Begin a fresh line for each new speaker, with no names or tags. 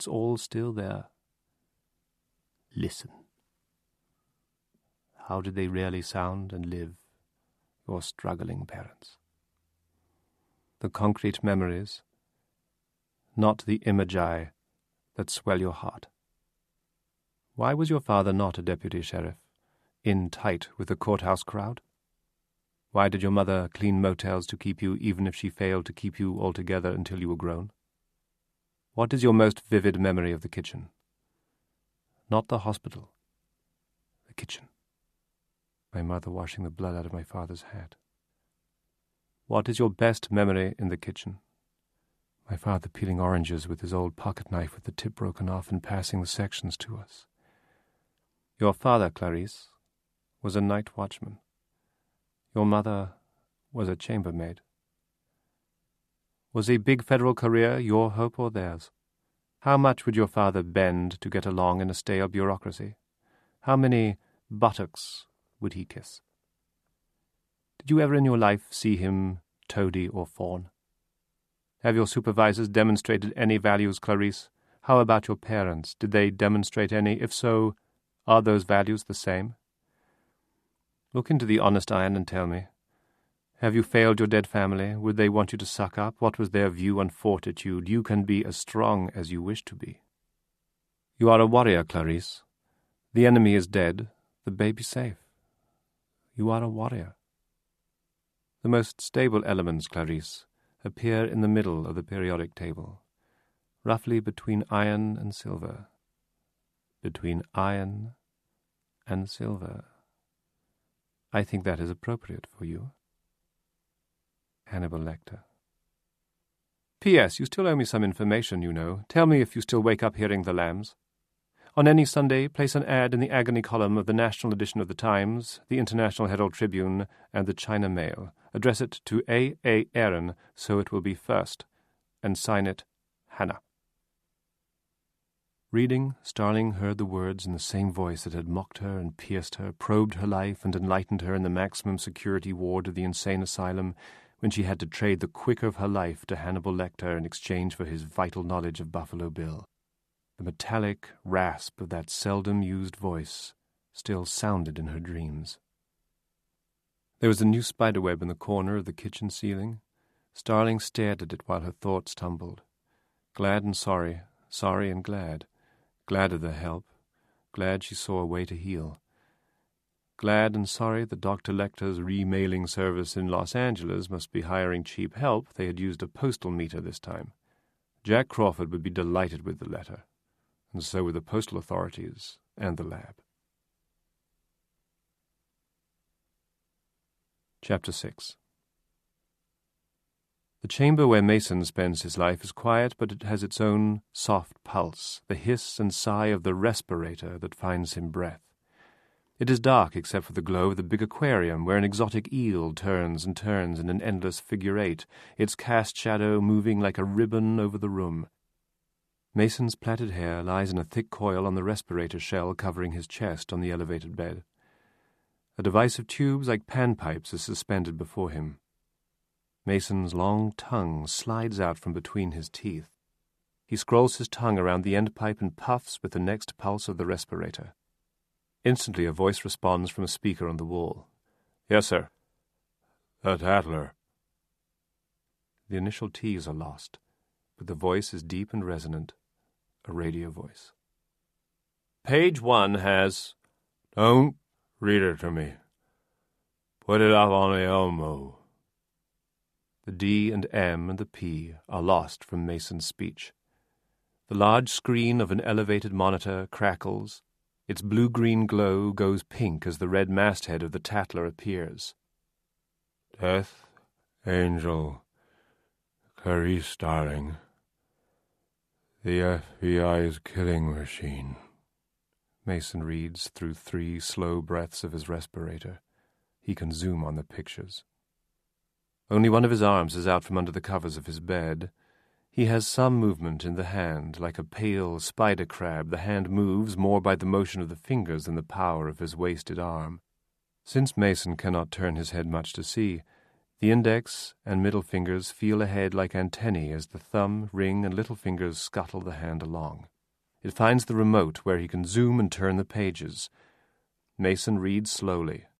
it's all still there. Listen. How did they really sound and live, your struggling parents? The concrete memories, not the imagi that swell your heart. Why was your father not a deputy sheriff, in tight with the courthouse crowd? Why did your mother clean motels to keep you even if she failed to keep you altogether until you were grown? What is your most vivid memory of the kitchen? Not the hospital. The kitchen. My mother washing the blood out of my father's hat. What is your best memory in the kitchen? My father peeling oranges with his old pocket knife with the tip broken off and passing the sections to us. Your father, Clarice, was a night watchman. Your mother was a chambermaid. Was a big federal career your hope or theirs? How much would your father bend to get along in a stale bureaucracy? How many buttocks would he kiss? Did you ever in your life see him toady or fawn? Have your supervisors demonstrated any values, Clarice? How about your parents? Did they demonstrate any? If so, are those values the same? Look into the honest iron and tell me. Have you failed your dead family? Would they want you to suck up? What was their view on fortitude? You can be as strong as you wish to be. You are a warrior, Clarice. The enemy is dead, the baby safe. You are a warrior. The most stable elements, Clarice, appear in the middle of the periodic table, roughly between iron and silver. Between iron and silver. I think that is appropriate for you. Hannibal Lecter. P.S. You still owe me some information, you know. Tell me if you still wake up hearing the lambs. On any Sunday, place an ad in the agony column of the national edition of the Times, the International Herald Tribune, and the China Mail. Address it to A. Aaron, so it will be first, and sign it Hannah. Reading, Starling heard the words in the same voice that had mocked her and pierced her, probed her life and enlightened her in the maximum security ward of the insane asylum, when she had to trade the quicker of her life to Hannibal Lecter in exchange for his vital knowledge of Buffalo Bill. The metallic rasp of that seldom-used voice still sounded in her dreams. There was a new spiderweb in the corner of the kitchen ceiling. Starling stared at it while her thoughts tumbled. Glad and sorry, sorry and glad. Glad of the help, glad she saw a way to heal. Glad and sorry that Dr. Lecter's remailing service in Los Angeles must be hiring cheap help. They had used a postal meter this time. Jack Crawford would be delighted with the letter, and so were the postal authorities and the lab. Chapter 6. The chamber where Mason spends his life is quiet, but it has its own soft pulse, the hiss and sigh of the respirator that finds him breath. It is dark except for the glow of the big aquarium, where an exotic eel turns and turns in an endless figure-8, its cast shadow moving like a ribbon over the room. Mason's plaited hair lies in a thick coil on the respirator shell covering his chest on the elevated bed. A device of tubes like panpipes is suspended before him. Mason's long tongue slides out from between his teeth. He scrolls his tongue around the end pipe and puffs with the next pulse of the respirator. Instantly a voice responds from a speaker on the wall. "Yes, sir." "The Tattler." The initial T's are lost, but the voice is deep and resonant, a radio voice. "Page 1 has—" "Don't read it to me. Put it up on the Elmo." The D and M and the P are lost from Mason's speech. The large screen of an elevated monitor crackles. Its blue-green glow goes pink as the red masthead of the Tattler appears. "Death Angel, Clarice Starling. The FBI's killing machine," Mason reads through 3 slow breaths of his respirator. He can zoom on the pictures. Only one of his arms is out from under the covers of his bed. He has some movement in the hand, like a pale spider crab. The hand moves more by the motion of the fingers than the power of his wasted arm. Since Mason cannot turn his head much to see, The index and middle fingers feel ahead like antennae as the thumb, ring, and little fingers scuttle the hand along. It finds the remote where he can zoom and turn the pages. Mason reads slowly,